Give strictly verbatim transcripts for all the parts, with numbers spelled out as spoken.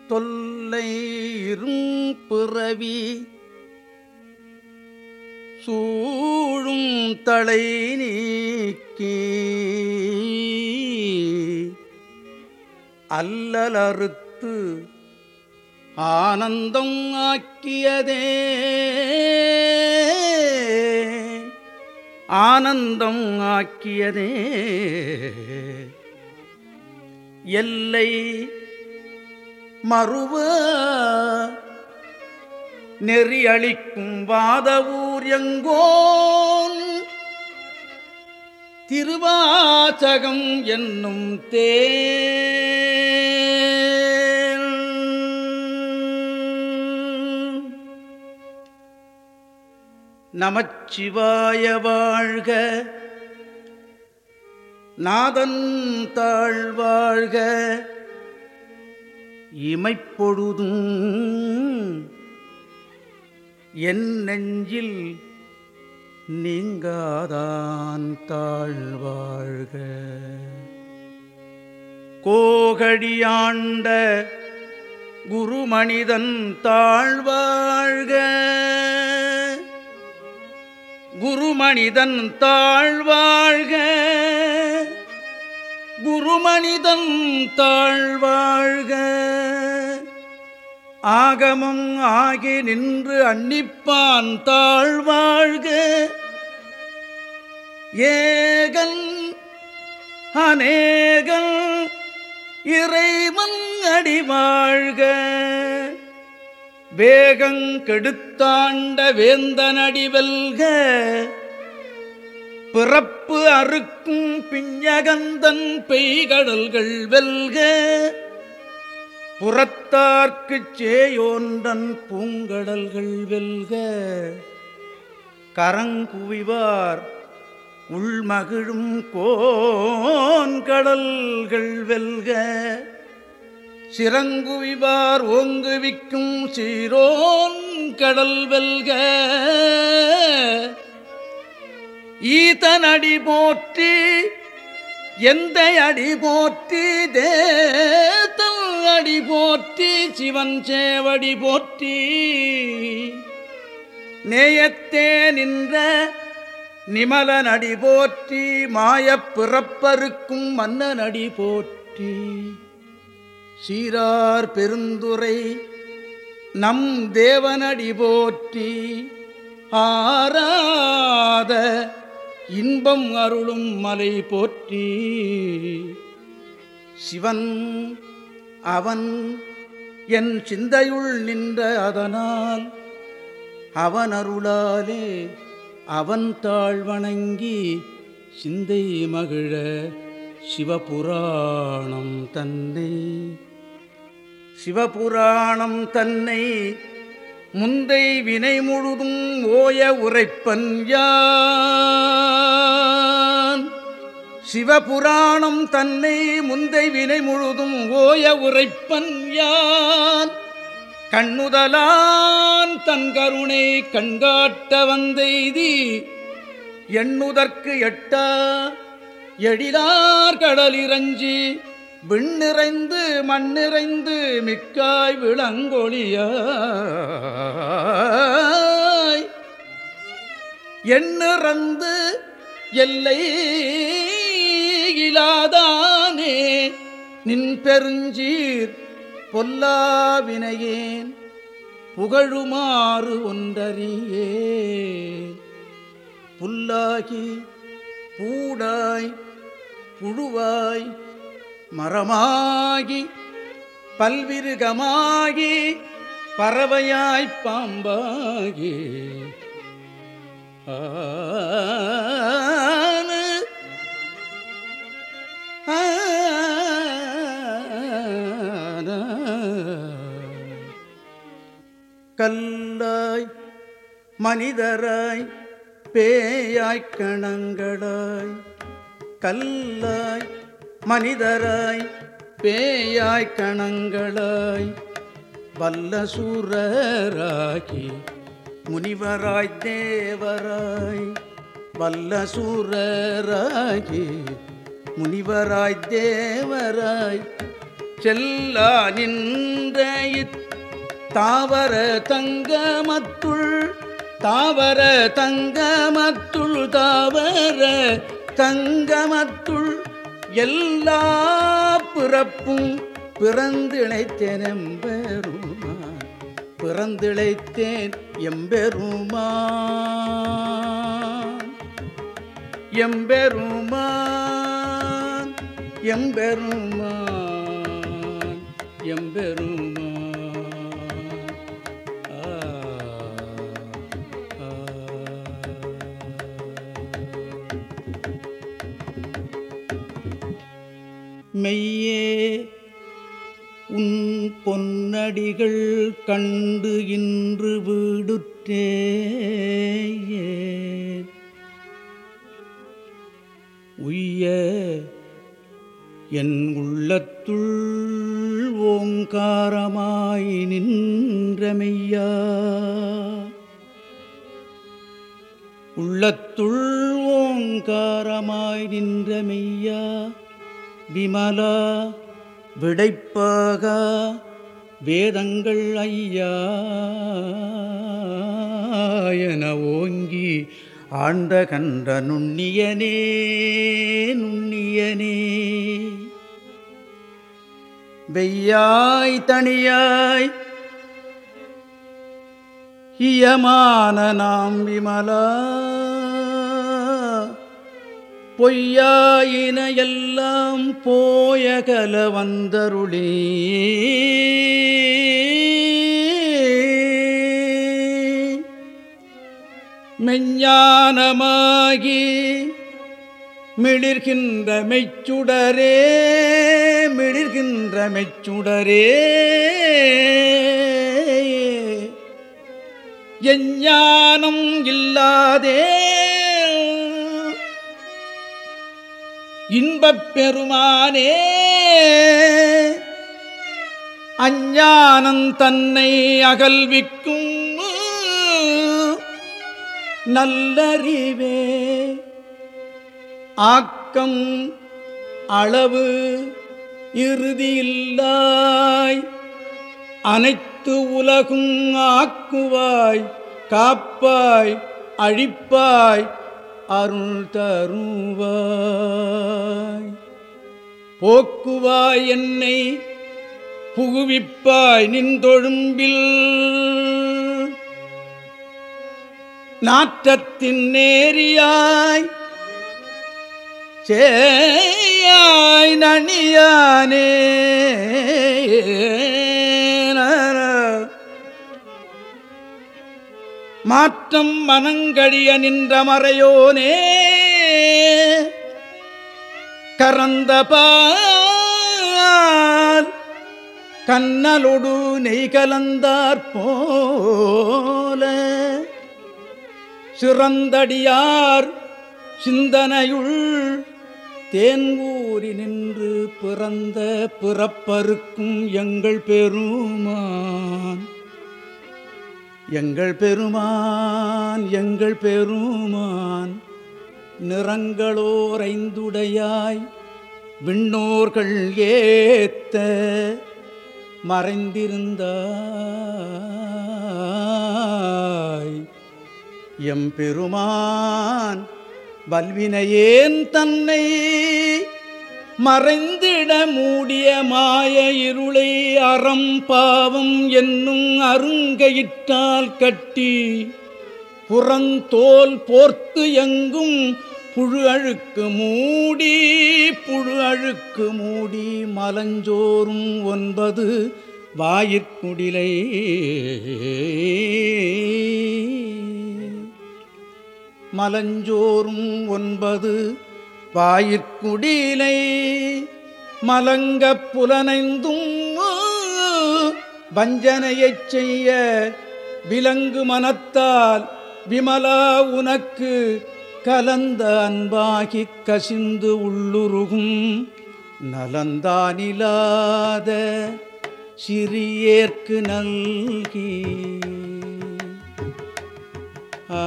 தொல்லை இரும்பிறவி சூழும் தலை நீக்கி அல்லலறுத்து ஆனந்தம் ஆக்கியதே ஆனந்தம் ஆக்கியதே எல்லை மறுவ நெறியளிக்கும் வாதவூர் எங்கோன் திருவாசகம் என்னும் தேன் நமச்சிவாய வாழ்க நாதன் தாழ்வாழ்க இமைப்பொழுதும் என் நெஞ்சில் நீங்காதான் தாழ்வாழ்க. கோகடியாண்ட குருமனிதன் தாழ்வாழ்க குருமனிதன் தாழ்வாழ்க குருமனிதன் தாழ்வாழ்க. ஆகமம் ஆகி நின்று அன்னிப்பான் தாழ்வாழ்க. ஏகன் அநேகன் இறைவன் அடிவாழ்க. வேகங் கெடுத்தாண்ட வேந்தனடி வெல்க. பிறப்பு அறுக்கும் பிஞகந்தன் பெய்கடல்கள் வெல்க. புறத்தார்க்குச் சேயோன்றன் பூங்கடல்கள் வெல்க. கரங்குவிவார் உள்மகிழும் கோன்கடல்கள் வெல்க. சிறங்குவிவார் ஓங்குவிக்கும் சீரோன் கடல் வெல்க. ஈதனடி போற்றி எந்த அடி போற்றி தேத்தல் அடி போற்றி சிவன் சேவடி போற்றி. நேயத்தே நின்ற நிமலனடி போற்றி மாயப் பிறப்பருக்கும் மன்னனடி போற்றி. சீரார் பெருந்துரை நம் தேவனடி போற்றி. ஆராத இன்பம் அருளும் மலை போற்றி. சிவன் அவன் என் சிந்தையுள் நின்ற அதனால் அவன் அருளாலே அவன் தாழ்வணங்கி சிந்தை மகிழ சிவபுராணம் தன்னை சிவபுராணம் தன்னை முந்தை வினை முழுதும் ஓய உரைப்பன் யான். சிவபுராணம் தன்னை முந்தை வினை முழுதும் ஓய உரைப்பன் யான். கண்ணுதலான் தன் கருணை கண்காட்ட வந்தெய்தி எண்ணுதற்கு எட்டா எழிலார் கடலிரஞ்சி விண்ணிறைந்து மண்ணிறைந்து மிக்காய் விளங்கொழியாய் எண்ணிறந்து எல்லை இலாதானே நின் பெருஞ்சீர் பொல்லாவினையேன் புகழுமாறு ஒன்றறியே. புல்லாகி பூடாய் புழுவாய் மரமாகி பல்விருகமாகி பறவையாய்ப் பாம்பாகி ஆன கல்லாய் மனிதராய் பேயாய்க் கணங்களாய். கல்லாய் மனிதராய் பேயாய்க் கணங்களாய் வல்ல சூரராகி முனிவராய் தேவராய். வல்ல சூரராகி முனிவராய் தேவராய் செல்லா நின்ற தாவர தங்கமத்துள் தாவர தங்கமத்துள் தாவர தங்கமத்துள் எல்லா பிறப்பும் பிறந்திழைத்தேன் எம்பெருமான் பிறந்திழைத்தேன் எம்பெருமான் எம்பெருமான் எம்பெருமான் எம்பெருமான். மெய்யே உன் பொன்னடிகள் கண்டு இன்று வீடுற்றேன் உய்ய என் உள்ளத்துள் ஓங்காரமாய் நின்ற மெய்யா உள்ளத்துள் ஓங்காரமாய் நின்ற மெய்யா விமலா விடைப்பாக வேதங்கள் ஐயா என ஓங்கி ஆண்ட கன்ற நுண்ணியனே நுண்ணியனே வெய்யாய் தனியாய் இயமான நாம் விமலா பொய்யாயின எல்லாம் போயகல வந்தருளே மெஞ்ஞானமாகி மிளிர்கின்ற மெச்சுடரே மிளிர்கின்ற மெச்சுடரே எஞ்ஞானம் இல்லாதே இன்பப் பெருமானே அஞ்ஞானம் தன்னை அகல்விக்கும் நல்லறிவே ஆக்கம் அளவு இறுதியில்லாய் அனைத்து உலகும் ஆக்குவாய் காப்பாய் அழிப்பாய் அருள் தருவாய் போக்குவாய் என்னை புகுவிப்பாய் நின்றொழும்பில் நாற்றத்தின் நேரியாய் சேயாய் நனியானே மாற்றம் மனங்கழிய நின்ற மறையோனே கரந்த பால் கண்ணலொடு நெய் கலந்தாற் போல சிறந்தடியார் சிந்தனையுள் தேன்கூறி நின்று பிறந்த பிறப்பருக்கும் எங்கள் பெருமான் எங்கள் பெருமான் எங்கள் பெருமான் நிறங்களோர் ஐந்துடையாய் விண்ணோர்கள் ஏத்த மறைந்திருந்தாய் எம்பெருமான் வல்வினையேன் தன்னை மறைந்திட மூடிய மாய இருளை அறம் பாவம் என்னும் அருங்கயிற்றால் கட்டி புறந்தோல் போர்த்து எங்கும் புழு அழுக்கு மூடி புழு அழுக்கு மூடி மலஞ்சோறும் ஒன்பது வாயிற்குடிலை மலஞ்சோறும் ஒன்பது வாயிற்குடிலை மலங்க புலனைந்தும் வஞ்சனையைச் செய்ய விலங்கு மனத்தால் விமலா உனக்கு கலந்த அன்பாகி கசிந்து உள்ளுருகும் நலந்தானிலாத சிறியேற்கு நல்கி ஆ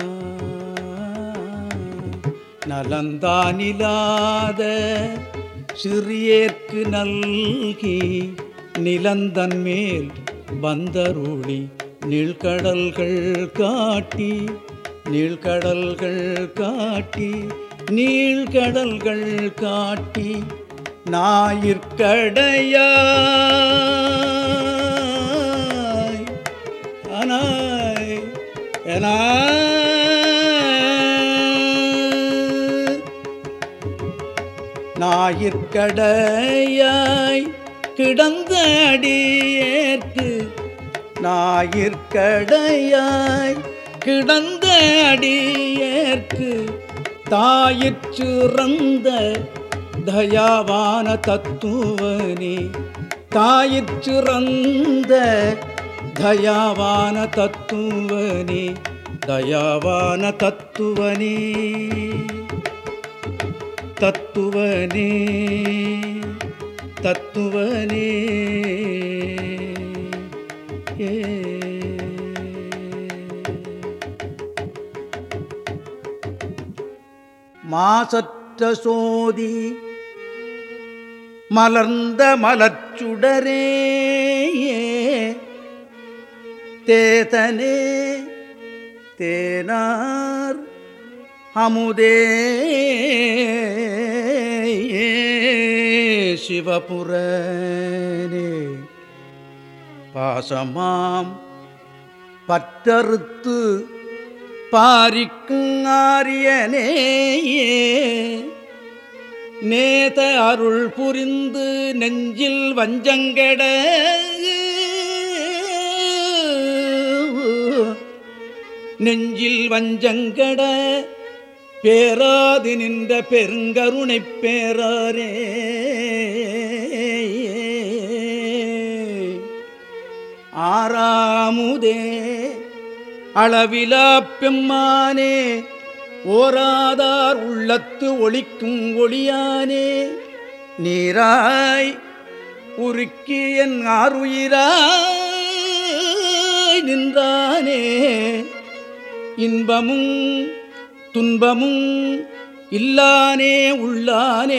நலந்தானிலாத சிறியேற்கு நல்கி நிலந்தன் மேல் வந்தருளி நீழ்கடல்கள் காட்டி நீழ்கடல்கள் காட்டி நீழ்கடல்கள் காட்டி ஞாயிற்கடையாய் அனாய் ஞாயிற்கடையாய் கிடந்த அடியேற்கு ஞாயிற்கடையாய் கிடந்த அடியேற்கு தாயிற்சிறந்த தயாவான தத்துவனே தாயிற்சிறந்த தயாவான தத்துவனே தயாவான தத்துவனே தத்துவனே தத்துவனே ஏ மாசற்ற சோதி மலர்ந்த மலர்ச்சுடரே தேதனே தேனார் அமுதே சிவபுரனே பாசமாம் பற்றறுத்து பாரிக்கும் ஆரியனே நேத அருள் புரிந்து நெஞ்சில் வஞ்சங்கட நெஞ்சில் வஞ்சங்கட பேராது நின்ற பெருங்கருணை பேராரே ஆறாமுதே அளவிலா பெம்மானே ஓராதார் உள்ளத்து ஒளிக்கும் ஒளியானே நீராய் உருக்கி என் ஆருயிராய் நின்றானே இன்பமும் துன்பமும் இல்லானே உள்ளானே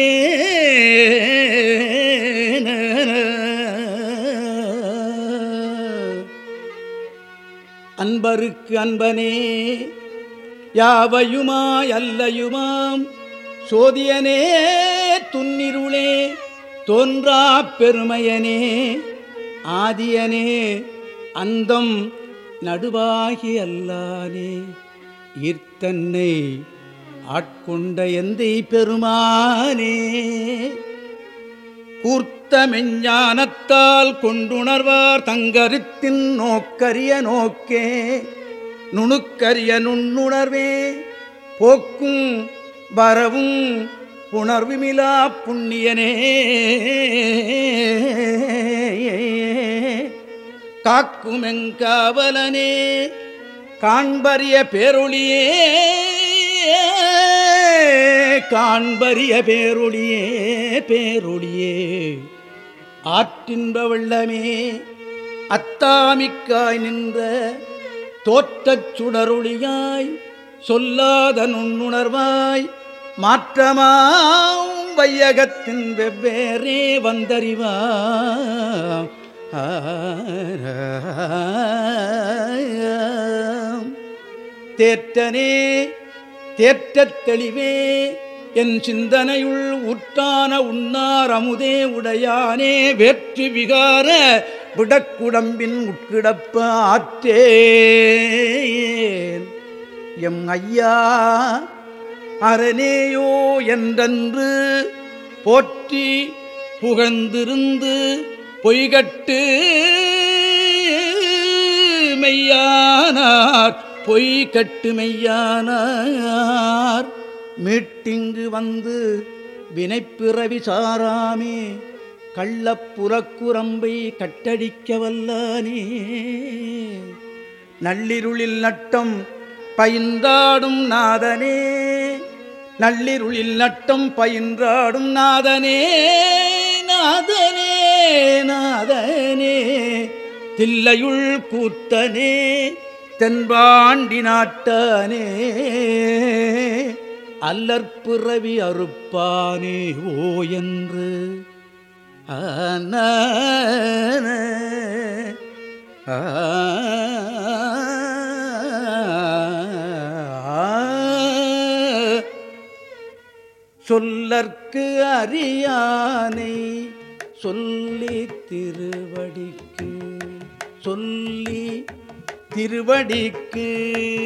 அன்பருக்கு அன்பனே யாவையுமாய் அல்லையுமாம் சோதியனே துன்னிருளே தோன்றா பெருமையனே ஆதியனே அந்தம் நடுவாகி அல்லானே ஈர்த்தன்னை ஆட்கொண்ட எந்தை பெருமானே கூர்த்த மெஞ்ஞானத்தால் கொண்டுணர்வார் தங்கருத்தின் நோக்கரிய நோக்கே நுணுக்கரிய நுண்ணுணர்வே போக்கும் வரவும் புணர்வுமிலா புண்ணியனே காக்குமெங்காவலனே காண்பரிய பேரொளியே காண்பரிய பேரொளியே பேரொளியே ஆற்றின்ப வெள்ளமே அத்தாமிக்காய் நின்ற தோற்றச் சுடரொளியாய் சொல்லாத நுண்ணுணர்வாய் மாற்றமாம் வையகத்தின் வெவ்வேறே வந்தறிவாம் தேற்றனே தேற்றத் தெளிவே என் சிந்தனையுள் உற்றான உண்ணார் அமுதே உடையானே வேற்று விகார விடக்குடம்பின் உட்கிடப்ப ஆற்றேன் எம் ஐயா அரணேயோ என்றென்று போற்றி புகழ்ந்திருந்து பொய்கட்டு மெய்யானார் பொய்கட்டு மெய்யானார் மீட்டிங்கு வந்து வினைப்பிறவி சாராமே கள்ளப்புறக்குரம்பை கட்டடிக்க வல்லானே நள்ளிருளில் நட்டம் பயின்றாடும் நாதனே நள்ளிருளில் நட்டம் பயின்றாடும் நாதனே நாதனே நாதனே தில்லையுள் கூத்தனே தென்பாண்டி நாட்டானே அல்லற்பிறவி அறுப்பானே ஓ என்று ஆன சொல்லற்கு அறியானை சொல்லி திருவடிக்கு சொல்லி திருவடிக்கு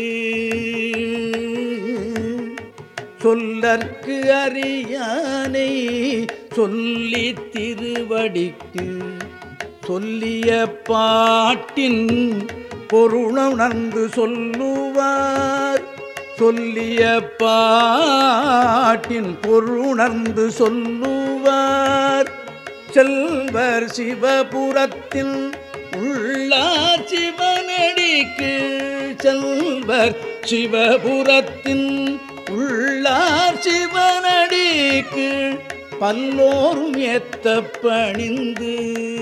சொல்லற்கு அறியானை சொல்லி திருவடிக்கு சொல்லிய பாட்டின் பொருளுணர்ந்து சொல்லுவார் சொல்லிய பாட்டின் பொருளுணர்ந்து சொல்லுவார் செல்வர் சிவபுரத்தில் உள்ளார் சிவனடிக்கு செல்வர் சிவபுரத்தின் உள்ளார் சிவனடிக்கு பல்லோரும் ஏத்த பணிந்து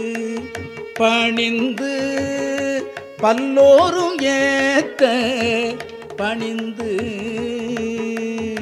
பணிந்து பல்லோரும் ஏத்த பணிந்து